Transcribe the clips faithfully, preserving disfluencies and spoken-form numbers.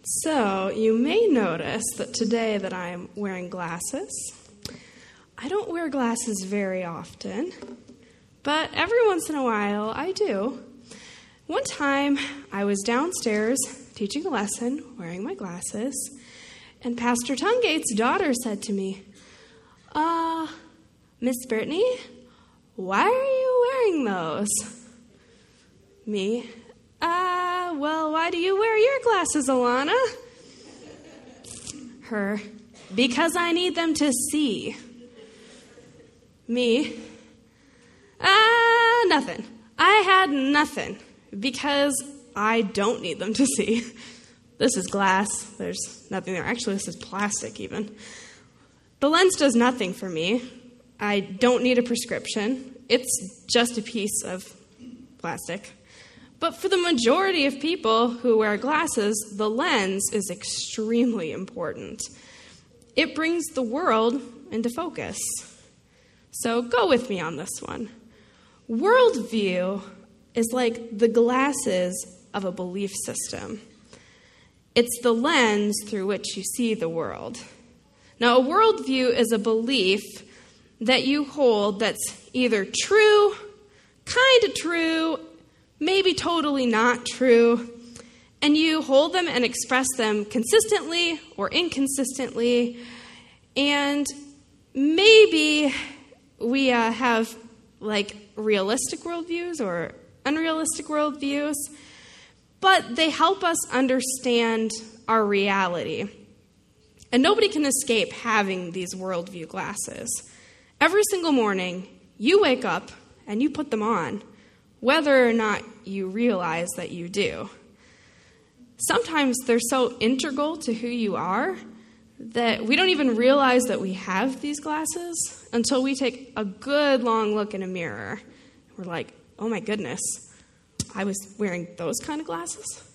So, you may notice that today that I'm wearing glasses. I don't wear glasses very often, but every once in a while I do. One time I was downstairs teaching a lesson, wearing my glasses, and Pastor Tungate's daughter said to me, Uh, Miss Brittany, why are you wearing those? Me, Uh, well, why do you wear your glasses, Alana? Her, because I need them to see. Me, ah, uh, nothing. I had nothing, because I don't need them to see. This is glass. There's nothing there. Actually, this is plastic even. The lens does nothing for me. I don't need a prescription. It's just a piece of plastic. But for the majority of people who wear glasses, the lens is extremely important. It brings the world into focus. So go with me on this one. Worldview is like the glasses of a belief system. It's the lens through which you see the world. Now, a worldview is a belief that you hold that's either true, kind of true, maybe totally not true, and you hold them and express them consistently or inconsistently, and maybe we uh, have like realistic worldviews or unrealistic worldviews, but they help us understand our reality. And nobody can escape having these worldview glasses. Every single morning, you wake up and you put them on, whether or not you realize that you do. Sometimes they're so integral to who you are that we don't even realize that we have these glasses until we take a good long look in a mirror. We're like, oh my goodness, I was wearing those kind of glasses?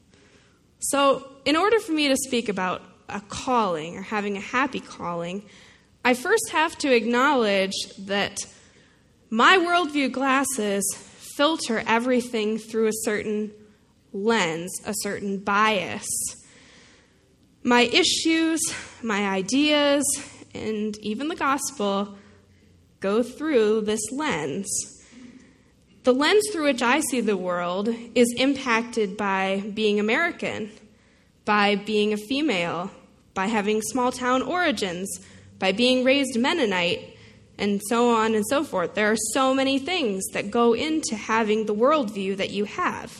So in order for me to speak about a calling or having a happy calling, I first have to acknowledge that my worldview glasses filter everything through a certain lens, a certain bias. My issues, my ideas, and even the gospel go through this lens. The lens through which I see the world is impacted by being American, by being a female, by having small-town origins, by being raised Mennonite, and so on and so forth. There are so many things that go into having the worldview that you have.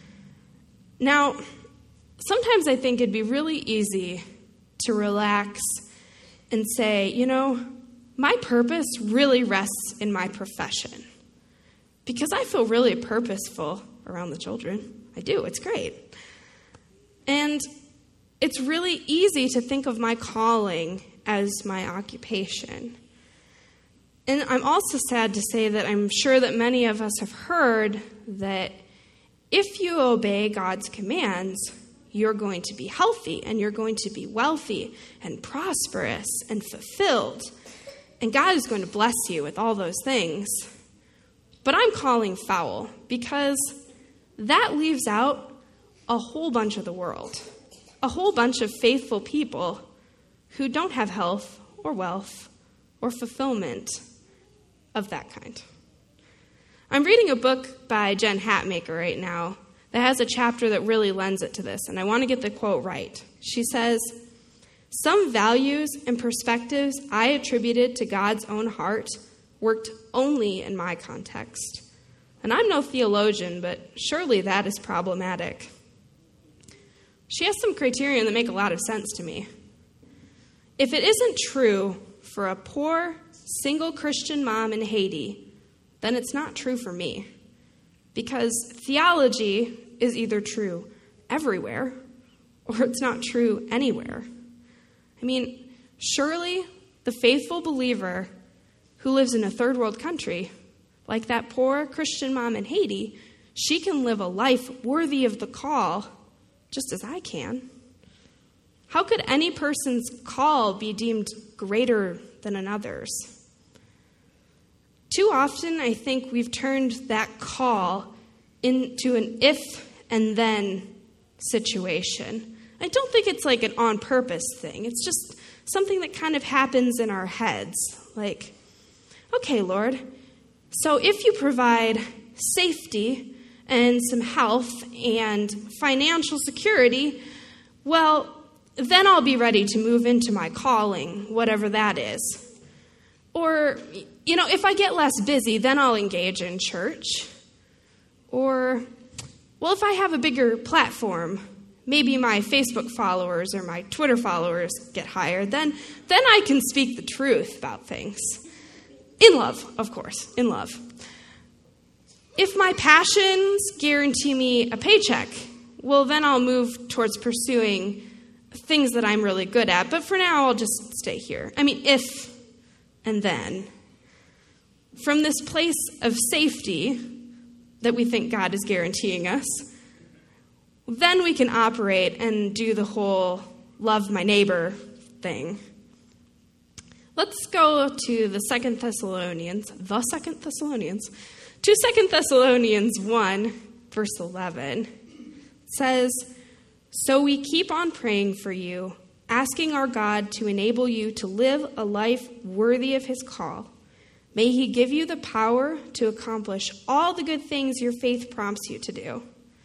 Now, sometimes I think it'd be really easy to relax and say, you know, my purpose really rests in my profession. Because I feel really purposeful around the children. I do. It's great. And it's really easy to think of my calling as my occupation. And I'm also sad to say that I'm sure that many of us have heard that if you obey God's commands, you're going to be healthy and you're going to be wealthy and prosperous and fulfilled. And God is going to bless you with all those things. But I'm calling foul because that leaves out a whole bunch of the world, a whole bunch of faithful people who don't have health or wealth or fulfillment of that kind. I'm reading a book by Jen Hatmaker right now that has a chapter that really lends it to this, and I want to get the quote right. She says, "Some values and perspectives I attributed to God's own heart worked only in my context. And I'm no theologian, but surely that is problematic." She has some criterion that make a lot of sense to me. If it isn't true for a poor, single Christian mom in Haiti, then it's not true for me. Because theology is either true everywhere or it's not true anywhere. I mean, surely the faithful believer who lives in a third world country, like that poor Christian mom in Haiti, she can live a life worthy of the call just as I can. How could any person's call be deemed greater than another's? Too often, I think we've turned that call into an if and then situation. I don't think it's like an on-purpose thing. It's just something that kind of happens in our heads. Like, okay, Lord, so if you provide safety and some health and financial security, well, then I'll be ready to move into my calling, whatever that is. Or, you know, if I get less busy, then I'll engage in church. Or, well, if I have a bigger platform, maybe my Facebook followers or my Twitter followers get higher, then, then I can speak the truth about things. In love, of course, in love. If my passions guarantee me a paycheck, well, then I'll move towards pursuing things that I'm really good at. But for now, I'll just stay here. I mean, if and then. From this place of safety that we think God is guaranteeing us, then we can operate and do the whole love my neighbor thing. Let's go to the Second Thessalonians, the Second Thessalonians, to Second Thessalonians one, verse eleven. It says, "So we keep on praying for you, asking our God to enable you to live a life worthy of his call. May he give you the power to accomplish all the good things your faith prompts you to do."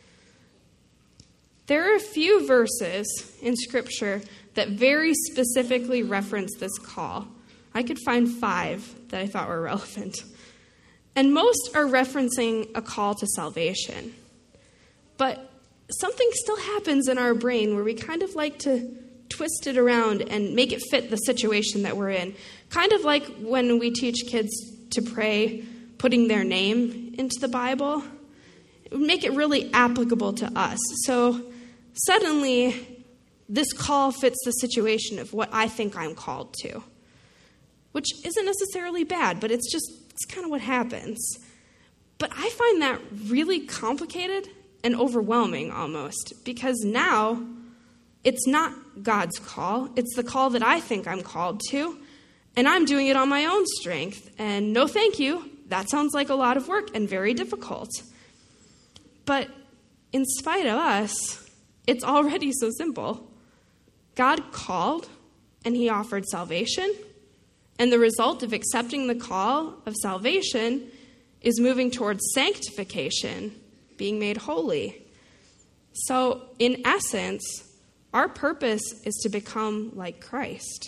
There are a few verses in Scripture that very specifically reference this call. I could find five that I thought were relevant. And most are referencing a call to salvation. But something still happens in our brain where we kind of like to twist it around and make it fit the situation that we're in. Kind of like when we teach kids to pray, putting their name into the Bible. It would make it really applicable to us. So suddenly, this call fits the situation of what I think I'm called to. Which isn't necessarily bad, but it's just, it's kind of what happens. But I find that really complicated and overwhelming almost, because now it's not God's call. It's the call that I think I'm called to, and I'm doing it on my own strength. And no thank you, that sounds like a lot of work and very difficult. But in spite of us, it's already so simple. God called, and he offered salvation. And the result of accepting the call of salvation is moving towards sanctification, being made holy. So, in essence, our purpose is to become like Christ.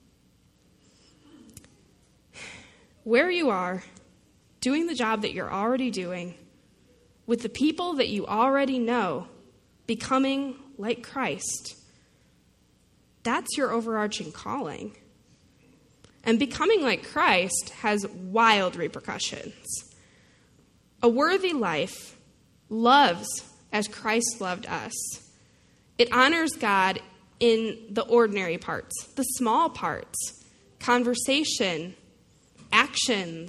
Where you are, doing the job that you're already doing, with the people that you already know, becoming like Christ, that's your overarching calling. And becoming like Christ has wild repercussions. A worthy life loves as Christ loved us. It honors God in the ordinary parts, the small parts, conversation, actions,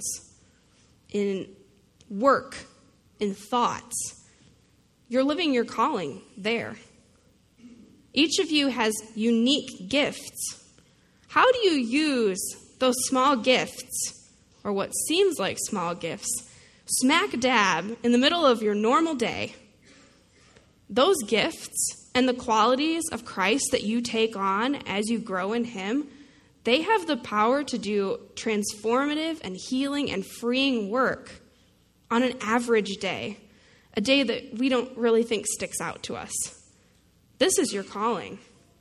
in work, in thoughts. You're living your calling there. Each of you has unique gifts. How do you use those small gifts, or what seems like small gifts, smack dab in the middle of your normal day? Those gifts and the qualities of Christ that you take on as you grow in him, they have the power to do transformative and healing and freeing work on an average day, a day that we don't really think sticks out to us. This is your calling.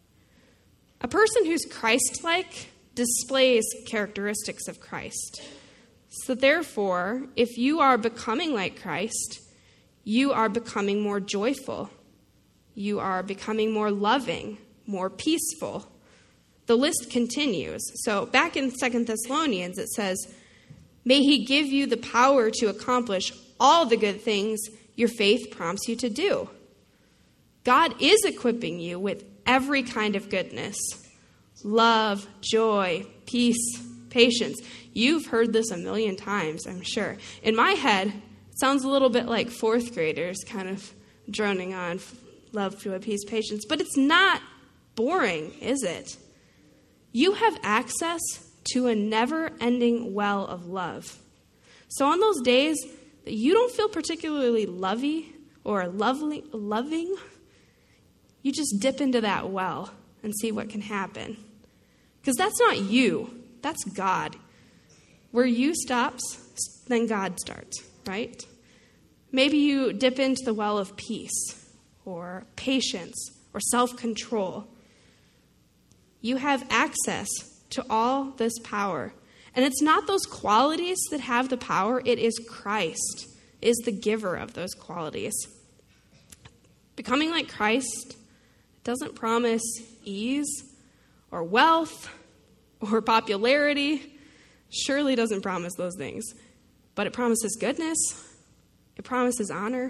A person who's Christ-like displays characteristics of Christ. So therefore, if you are becoming like Christ, you are becoming more joyful. You are becoming more loving, more peaceful. The list continues. So back in Second Thessalonians, it says, "May he give you the power to accomplish all the good things your faith prompts you to do." God is equipping you with every kind of goodness. Love, joy, peace, patience. You've heard this a million times, I'm sure. In my head, it sounds a little bit like fourth graders kind of droning on love, joy, peace, patience. But it's not boring, is it? You have access to a never-ending well of love. So on those days that you don't feel particularly lovey or lovely, loving, you just dip into that well and see what can happen. Because that's not you. That's God. Where you stops, then God starts, right? Maybe you dip into the well of peace or patience or self-control. You have access to all this power. And it's not those qualities that have the power. It is Christ, is the giver of those qualities. Becoming like Christ doesn't promise ease or wealth or popularity. Surely doesn't promise those things. But it promises goodness. It promises honor.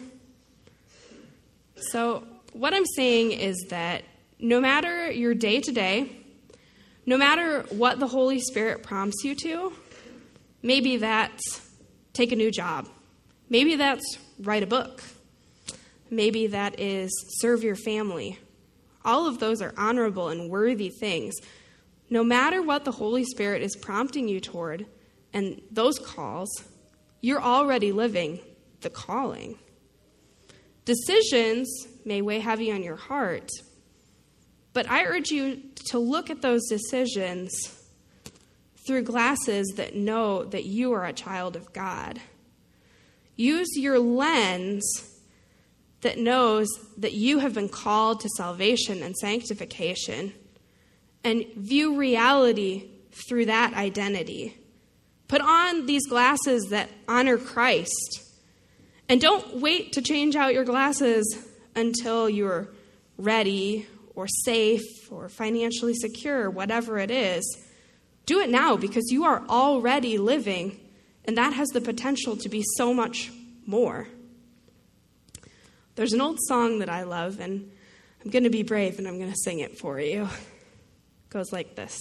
So what I'm saying is that no matter your day-to-day, no matter what the Holy Spirit prompts you to, maybe that's take a new job. Maybe that's write a book. Maybe that is serve your family. All of those are honorable and worthy things. No matter what the Holy Spirit is prompting you toward, and those calls, you're already living the calling. Decisions may weigh heavy on your heart, but I urge you to look at those decisions through glasses that know that you are a child of God. Use your lens that knows that you have been called to salvation and sanctification, and view reality through that identity. Put on these glasses that honor Christ, and don't wait to change out your glasses until you're ready or safe or financially secure, whatever it is. Do it now, because you are already living, and that has the potential to be so much more. There's an old song that I love, and I'm going to be brave, and I'm going to sing it for you. It goes like this.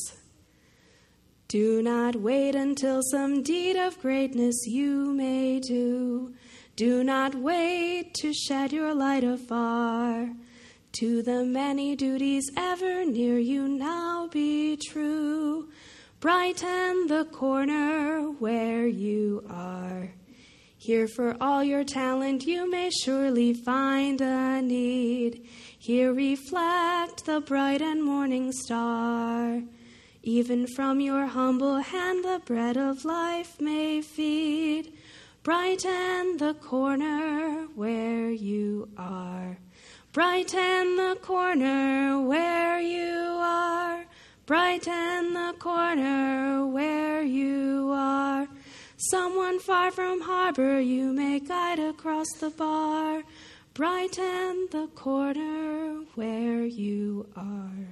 Do not wait until some deed of greatness you may do. Do not wait to shed your light afar. To the many duties ever near you now be true. Brighten the corner where you are. Here for all your talent you may surely find a need. Here reflect the bright and morning star. Even from your humble hand the bread of life may feed. Brighten the corner where you are. Brighten the corner where you are. Brighten the corner where you are. Someone far from harbor you may guide across the bar. Brighten the corner where you are.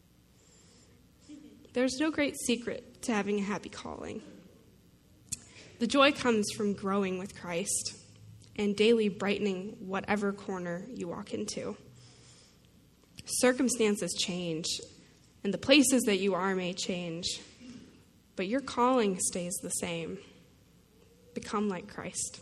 There's no great secret to having a happy calling. The joy comes from growing with Christ and daily brightening whatever corner you walk into. Circumstances change, and the places that you are may change, but your calling stays the same. Become like Christ.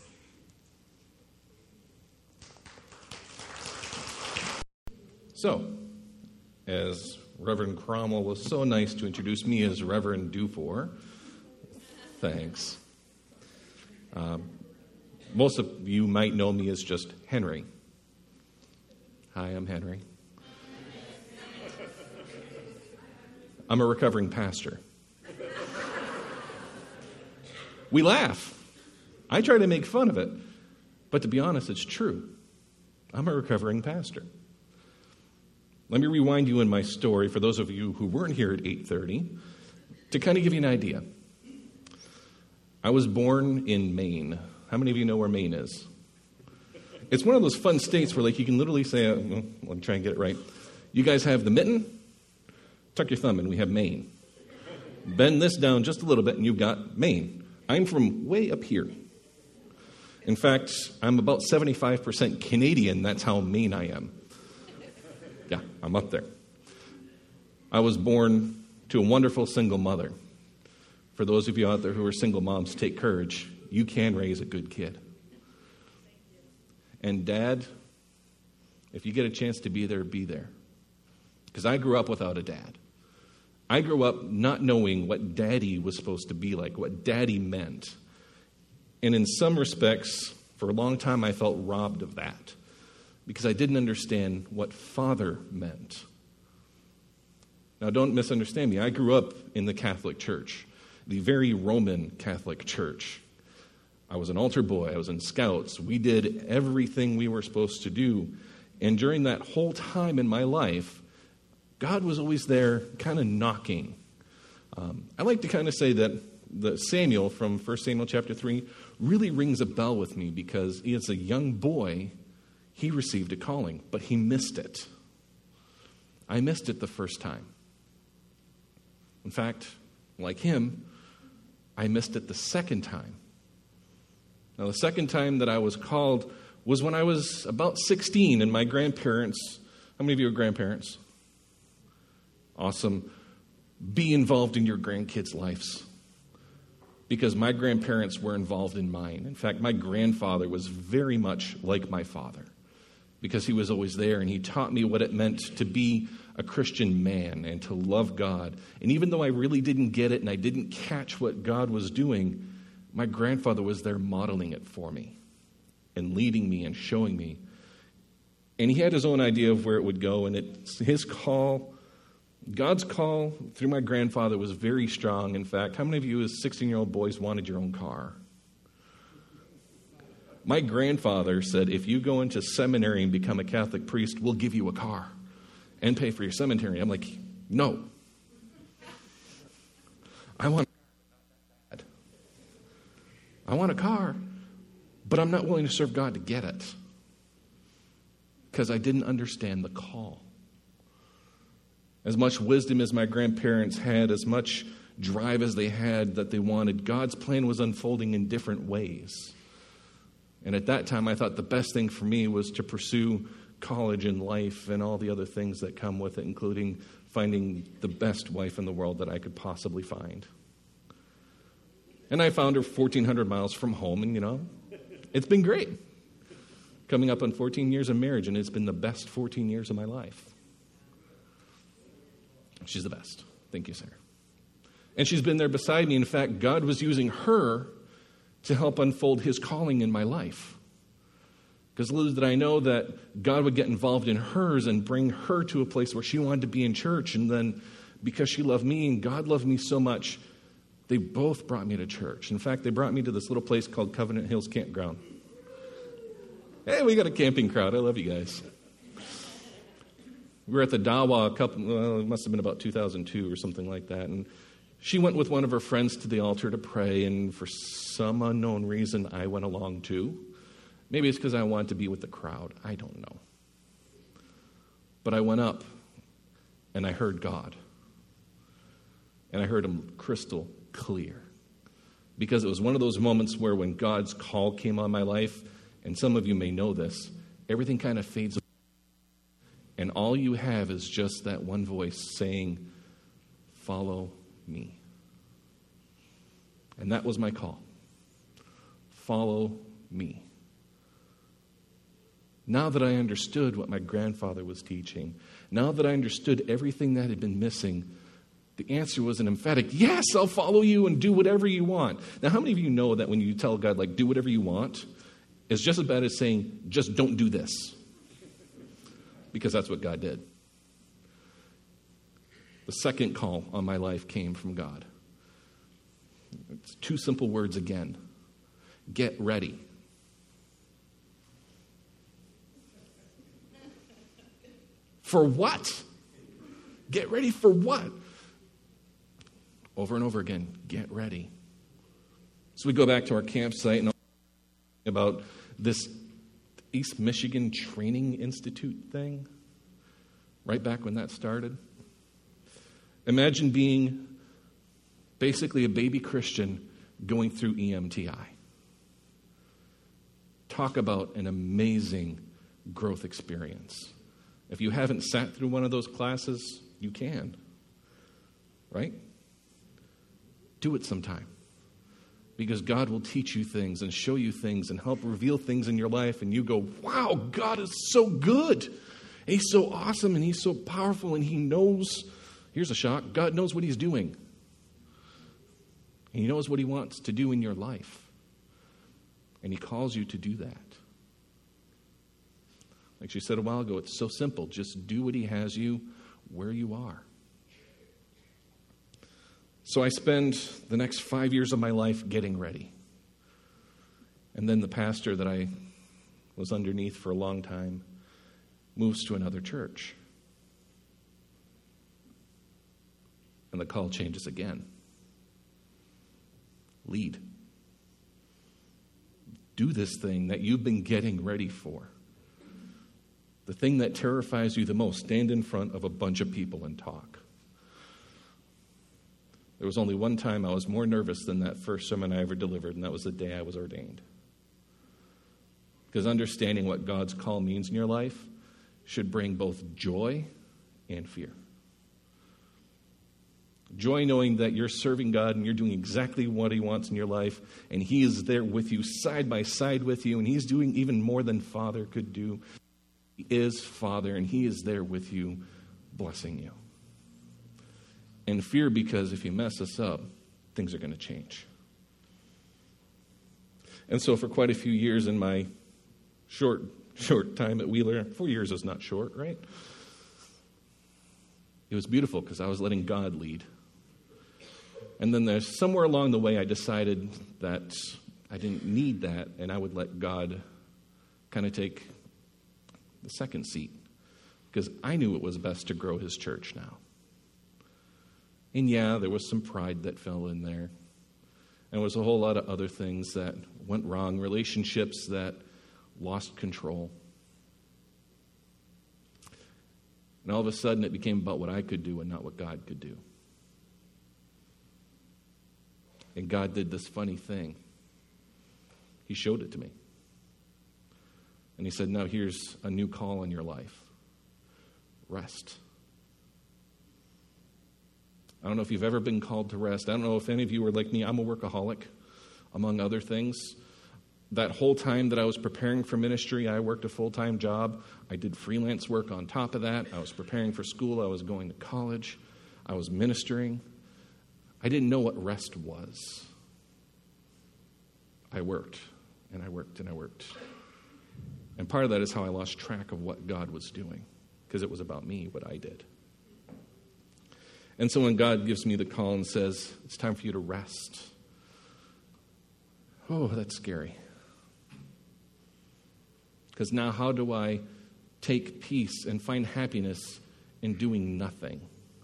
So, as Reverend Cromwell was so nice to introduce me as Reverend Dufour, thanks. Um, most of you might know me as just Henry. Hi, I'm Henry. I'm a recovering pastor. We laugh. I try to make fun of it, but to be honest, it's true. I'm a recovering pastor. Let me rewind you in my story for those of you who weren't here at eight thirty to kind of give you an idea. I was born in Maine. How many of you know where Maine is? It's one of those fun states where like you can literally say, uh, well, let me try and get it right. You guys have the mitten, tuck your thumb in, we have Maine. Bend this down just a little bit and you've got Maine. I'm from way up here. In fact, I'm about seventy-five percent Canadian. That's how Maine I am. Yeah, I'm up there. I was born to a wonderful single mother. For those of you out there who are single moms, take courage. You can raise a good kid. And Dad, if you get a chance to be there, be there. Because I grew up without a dad. I grew up not knowing what daddy was supposed to be like, what daddy meant. And in some respects, for a long time, I felt robbed of that. because I didn't understand what father meant. Now, don't misunderstand me. I grew up in the Catholic Church, the very Roman Catholic Church. I was an altar boy. I was in Scouts. We did everything we were supposed to do. And during that whole time in my life, God was always there kind of knocking. Um, I like to kind of say that the Samuel from First Samuel chapter three really rings a bell with me because as a young boy, he received a calling, but he missed it. I missed it the first time. In fact, like him, I missed it the second time. Now, the second time that I was called was when I was about sixteen, and my grandparents, how many of you are grandparents? Awesome. Be involved in your grandkids' lives. Because my grandparents were involved in mine. In fact, my grandfather was very much like my father. Because he was always there, and he taught me what it meant to be a Christian man and to love God. And even though I really didn't get it and I didn't catch what God was doing, my grandfather was there modeling it for me and leading me and showing me. And he had his own idea of where it would go, and it's his call. God's call through my grandfather was very strong. In fact, how many of you as sixteen-year-old boys wanted your own car? My grandfather said, if you go into seminary and become a Catholic priest, we'll give you a car and pay for your seminary. I'm like, no. I want I want a car, but I'm not willing to serve God to get it because I didn't understand the call. As much wisdom as my grandparents had, as much drive as they had that they wanted, God's plan was unfolding in different ways. And at that time, I thought the best thing for me was to pursue college and life and all the other things that come with it, including finding the best wife in the world that I could possibly find. And I found her fourteen hundred miles from home, and, you know, it's been great. Coming up on fourteen years of marriage, and it's been the best fourteen years of my life. She's the best. Thank you, Sarah. And she's been there beside me. In fact, God was using her to help unfold his calling in my life. Because little did I know that God would get involved in hers and bring her to a place where she wanted to be in church. And then because she loved me and God loved me so much, they both brought me to church. In fact, they brought me to this little place called Covenant Hills Campground. Hey, we got a camping crowd. I love you guys. We were at the Dawa a couple, well, it must have been about two thousand two or something like that. And she went with one of her friends to the altar to pray, and for some unknown reason, I went along too. Maybe it's because I wanted to be with the crowd. I don't know. But I went up, and I heard God. And I heard him crystal clear. Because it was one of those moments where when God's call came on my life, and some of you may know this, everything kind of fades away. And all you have is just that one voice saying, follow me. And that was my call. Follow me. Now that I understood what my grandfather was teaching, now that I understood everything that had been missing, the answer was an emphatic, yes, I'll follow you and do whatever you want. Now, how many of you know that when you tell God, like, do whatever you want, it's just as bad as saying, just don't do this? Because that's what God did. The second call on my life came from God. It's two simple words again. Get ready. For what? Get ready for what? Over and over again, get ready. So we go back to our campsite and about this East Michigan Training Institute thing, right back when that started. Imagine being basically a baby Christian going through E M T I. Talk about an amazing growth experience. If you haven't sat through one of those classes, you can, right? Do it sometime. Because God will teach you things and show you things and help reveal things in your life. And you go, wow, God is so good. He's so awesome and he's so powerful and he knows, here's a shock, God knows what he's doing. And he knows what he wants to do in your life. And he calls you to do that. Like she said a while ago, it's so simple. Just do what he has you where you are. So I spend the next five years of my life getting ready. And then the pastor that I was underneath for a long time moves to another church. And the call changes again. Lead. Do this thing that you've been getting ready for. The thing that terrifies you the most. Stand in front of a bunch of people and talk. There was only one time I was more nervous than that first sermon I ever delivered, and that was the day I was ordained. Because understanding what God's call means in your life should bring both joy and fear. Joy knowing that you're serving God and you're doing exactly what he wants in your life, and he is there with you, side by side with you, and he's doing even more than Father could do. He is Father, and he is there with you, blessing you. And fear because if you mess this up, things are going to change. And so for quite a few years in my short, short time at Wheeler, four years is not short, right? It was beautiful because I was letting God lead. And then there's somewhere along the way I decided that I didn't need that, and I would let God kind of take the second seat because I knew it was best to grow his church now. And yeah, there was some pride that fell in there. And there was a whole lot of other things that went wrong, relationships that lost control. And all of a sudden it became about what I could do and not what God could do. And God did this funny thing. He showed it to me. And he said, now here's a new call in your life. Rest. I don't know if you've ever been called to rest. I don't know if any of you are like me. I'm a workaholic, among other things. That whole time that I was preparing for ministry, I worked a full-time job. I did freelance work on top of that. I was preparing for school. I was going to college. I was ministering. I didn't know what rest was. I worked, and I worked, and I worked. And part of that is how I lost track of what God was doing, because it was about me, what I did. And so when God gives me the call and says, it's time for you to rest, oh, that's scary. Because now how do I take peace and find happiness in doing nothing?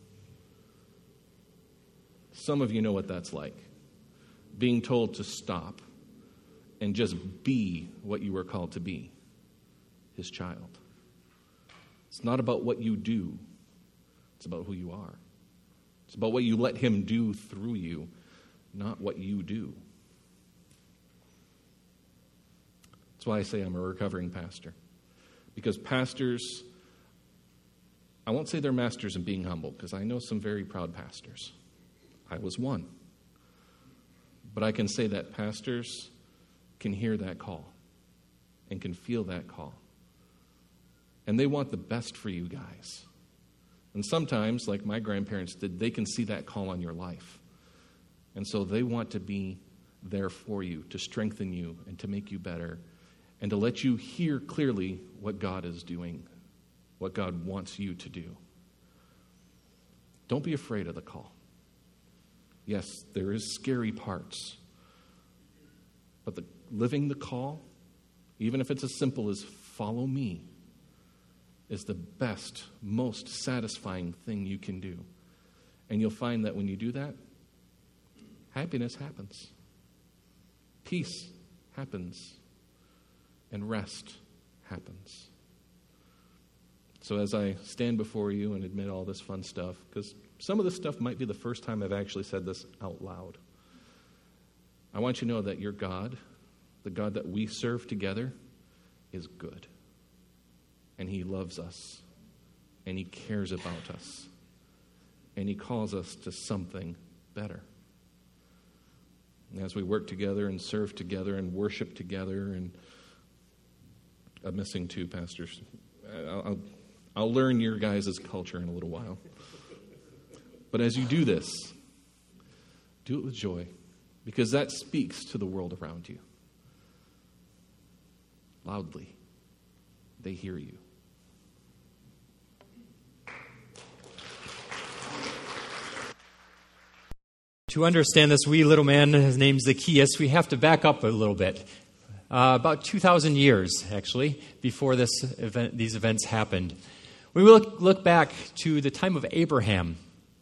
Some of you know what that's like. Being told to stop and just be what you were called to be, his child. It's not about what you do. It's about who you are. It's about what you let him do through you, not what you do. That's why I say I'm a recovering pastor. Because pastors, I won't say they're masters in being humble, because I know some very proud pastors. I was one. But I can say that pastors can hear that call and can feel that call. And they want the best for you guys. And sometimes, like my grandparents did, they can see that call on your life. And so they want to be there for you, to strengthen you and to make you better, and to let you hear clearly what God is doing, what God wants you to do. Don't be afraid of the call. Yes, there is scary parts. But the, living the call, even if it's as simple as follow me, is the best, most satisfying thing you can do. And you'll find that when you do that, happiness happens. Peace happens. And rest happens. So as I stand before you and admit all this fun stuff, because some of this stuff might be the first time I've actually said this out loud, I want you to know that your God, the God that we serve together, is good. And he loves us. And he cares about us. And he calls us to something better. And as we work together and serve together and worship together, and I'm missing two pastors. I'll, I'll, I'll learn your guys' culture in a little while. But as you do this, do it with joy, because that speaks to the world around you. Loudly. They hear you. To understand this wee little man, his name's Zacchaeus, we have to back up a little bit. Uh, about two thousand years, actually, before this event, these events happened. We look, look back to the time of Abraham.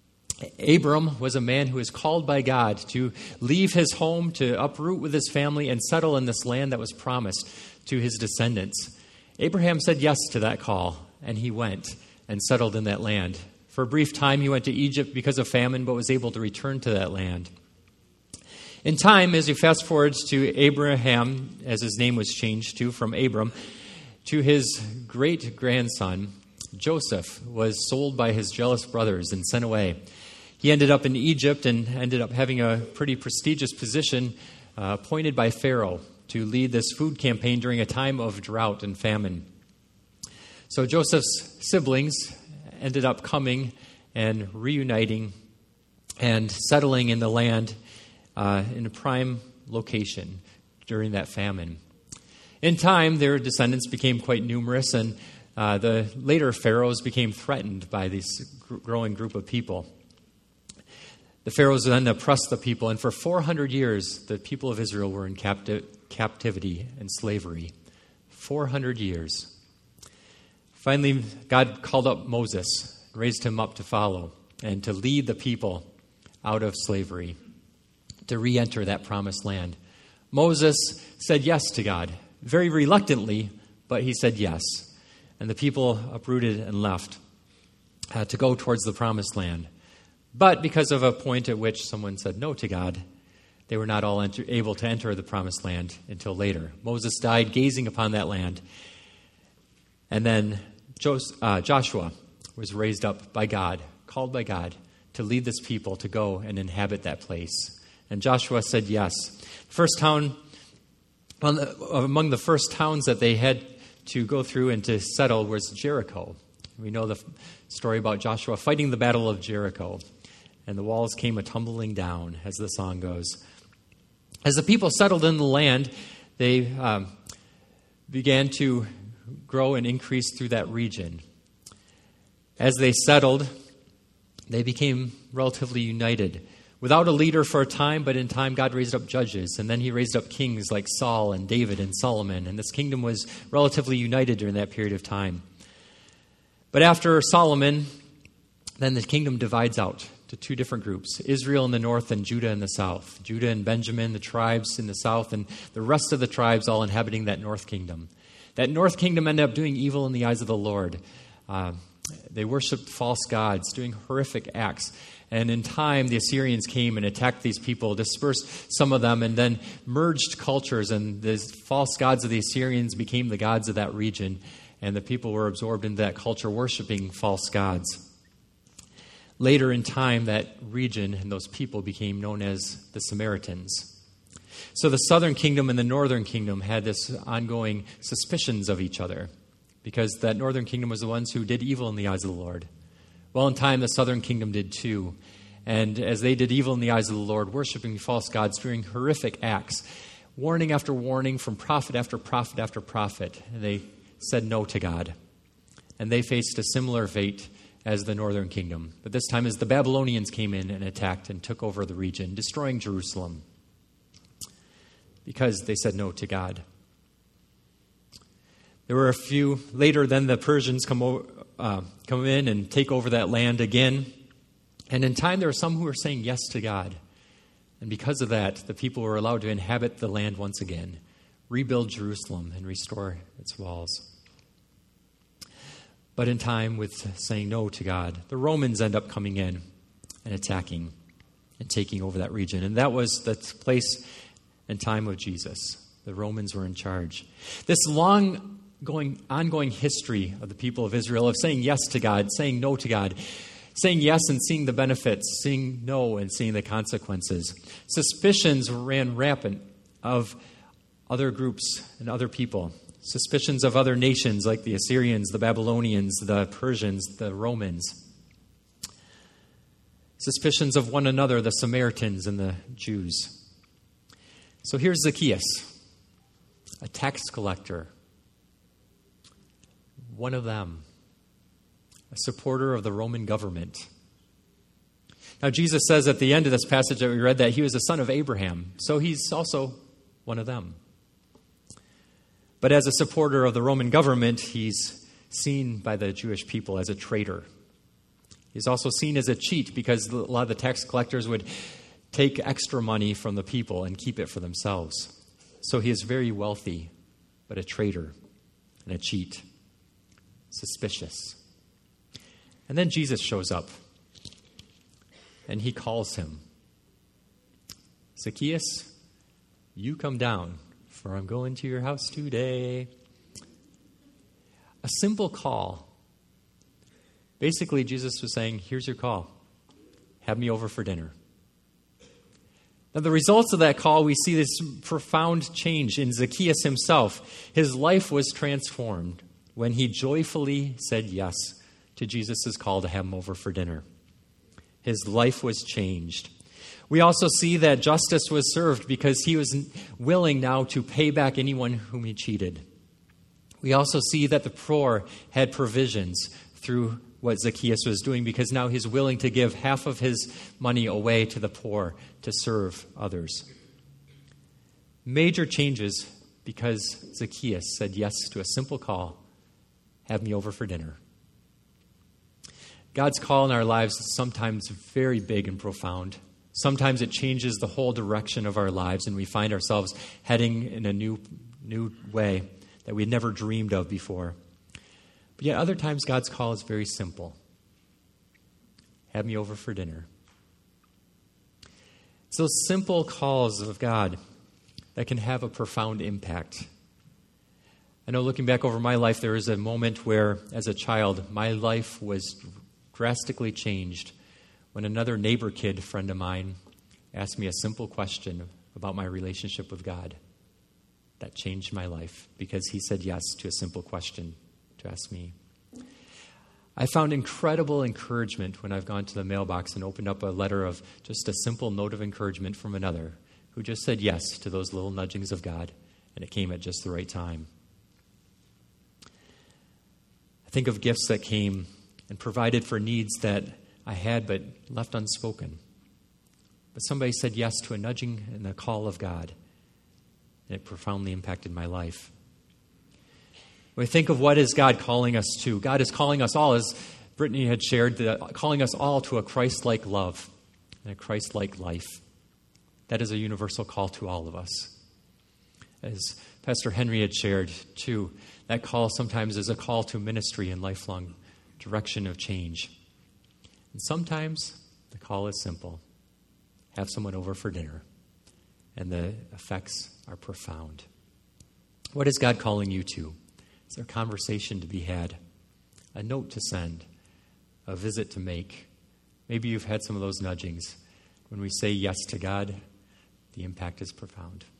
Abram was a man who was called by God to leave his home, to uproot with his family, and settle in this land that was promised to his descendants. Abraham said yes to that call, and he went and settled in that land. For a brief time, he went to Egypt because of famine, but was able to return to that land. In time, as you fast forward to Abraham, as his name was changed to from Abram, to his great-grandson, Joseph was sold by his jealous brothers and sent away. He ended up in Egypt and ended up having a pretty prestigious position uh, appointed by Pharaoh to lead this food campaign during a time of drought and famine. So Joseph's siblings ended up coming and reuniting and settling in the land uh, in a prime location during that famine. In time, their descendants became quite numerous, and uh, the later pharaohs became threatened by this gr- growing group of people. The pharaohs then oppressed the people, and for four hundred years, the people of Israel were in capti- captivity and slavery. four hundred years. Finally, God called up Moses, raised him up to follow, and to lead the people out of slavery, to re-enter that promised land. Moses said yes to God, very reluctantly, but he said yes. And the people uprooted and left uh, to go towards the promised land. But because of a point at which someone said no to God, they were not all enter- able to enter the promised land until later. Moses died gazing upon that land. And then Jos- uh, Joshua was raised up by God, called by God, to lead this people to go and inhabit that place. And Joshua said yes. First town, among the first towns that they had to go through and to settle was Jericho. We know the story about Joshua fighting the battle of Jericho. And the walls came a-tumbling down, as the song goes. As the people settled in the land, they um, began to grow and increase through that region. As they settled, they became relatively united. Without a leader for a time, but in time God raised up judges, and then he raised up kings like Saul and David and Solomon, and this kingdom was relatively united during that period of time. But after Solomon, then the kingdom divides out to two different groups, Israel in the north and Judah in the south. Judah and Benjamin, the tribes in the south, and the rest of the tribes all inhabiting that north kingdom. That north kingdom ended up doing evil in the eyes of the Lord. Uh, they worshipped false gods, doing horrific acts. And in time, the Assyrians came and attacked these people, dispersed some of them, and then merged cultures. And the false gods of the Assyrians became the gods of that region. And the people were absorbed into that culture, worshiping false gods. Later in time, that region and those people became known as the Samaritans. So the southern kingdom and the northern kingdom had this ongoing suspicions of each other, because that northern kingdom was the ones who did evil in the eyes of the Lord. Well, in time, the southern kingdom did too. And as they did evil in the eyes of the Lord, worshiping false gods, doing horrific acts, warning after warning from prophet after prophet after prophet, and they said no to God. And they faced a similar fate as the northern kingdom. But this time as the Babylonians came in and attacked and took over the region, destroying Jerusalem, because they said no to God. There were a few later. Then the Persians come over, uh, come in and take over that land again. And in time, there were some who were saying yes to God. And because of that, the people were allowed to inhabit the land once again, rebuild Jerusalem, and restore its walls. But in time, with saying no to God, the Romans end up coming in and attacking and taking over that region. And that was the place and time of Jesus. The Romans were in charge. This long going, ongoing history of the people of Israel of saying yes to God, saying no to God, saying yes and seeing the benefits, saying no and seeing the consequences. Suspicions ran rampant of other groups and other people. Suspicions of other nations like the Assyrians, the Babylonians, the Persians, the Romans. Suspicions of one another, the Samaritans and the Jews. So here's Zacchaeus, a tax collector, one of them, a supporter of the Roman government. Now, Jesus says at the end of this passage that we read that he was a son of Abraham, so he's also one of them. But as a supporter of the Roman government, he's seen by the Jewish people as a traitor. He's also seen as a cheat because a lot of the tax collectors would take extra money from the people and keep it for themselves. So he is very wealthy, but a traitor and a cheat. Suspicious. And then Jesus shows up, and he calls him. Zacchaeus, you come down, for I'm going to your house today. A simple call. Basically, Jesus was saying, here's your call. Have me over for dinner. Now, the results of that call, we see this profound change in Zacchaeus himself. His life was transformed when he joyfully said yes to Jesus' call to have him over for dinner. His life was changed. We also see that justice was served because he was willing now to pay back anyone whom he cheated. We also see that the poor had provisions through what Zacchaeus was doing because now he's willing to give half of his money away to the poor to serve others. Major changes because Zacchaeus said yes to a simple call, have me over for dinner. God's call in our lives is sometimes very big and profound. Sometimes it changes the whole direction of our lives and we find ourselves heading in a new, new way that we had never dreamed of before. But yet other times God's call is very simple. Have me over for dinner. It's those simple calls of God that can have a profound impact. I know looking back over my life, there was a moment where, as a child, my life was drastically changed when another neighbor kid friend of mine asked me a simple question about my relationship with God. That changed my life because he said yes to a simple question to ask me. I found incredible encouragement when I've gone to the mailbox and opened up a letter of just a simple note of encouragement from another who just said yes to those little nudgings of God, and it came at just the right time. I think of gifts that came and provided for needs that I had but left unspoken. But somebody said yes to a nudging and a call of God, and it profoundly impacted my life. When we think of what is God calling us to, God is calling us all, as Brittany had shared, calling us all to a Christ-like love and a Christ-like life. That is a universal call to all of us. As Pastor Henry had shared, too, that call sometimes is a call to ministry and lifelong direction of change. And sometimes the call is simple. Have someone over for dinner. And the effects are profound. What is God calling you to? Is there a conversation to be had? A note to send? A visit to make? Maybe you've had some of those nudgings. When we say yes to God, the impact is profound.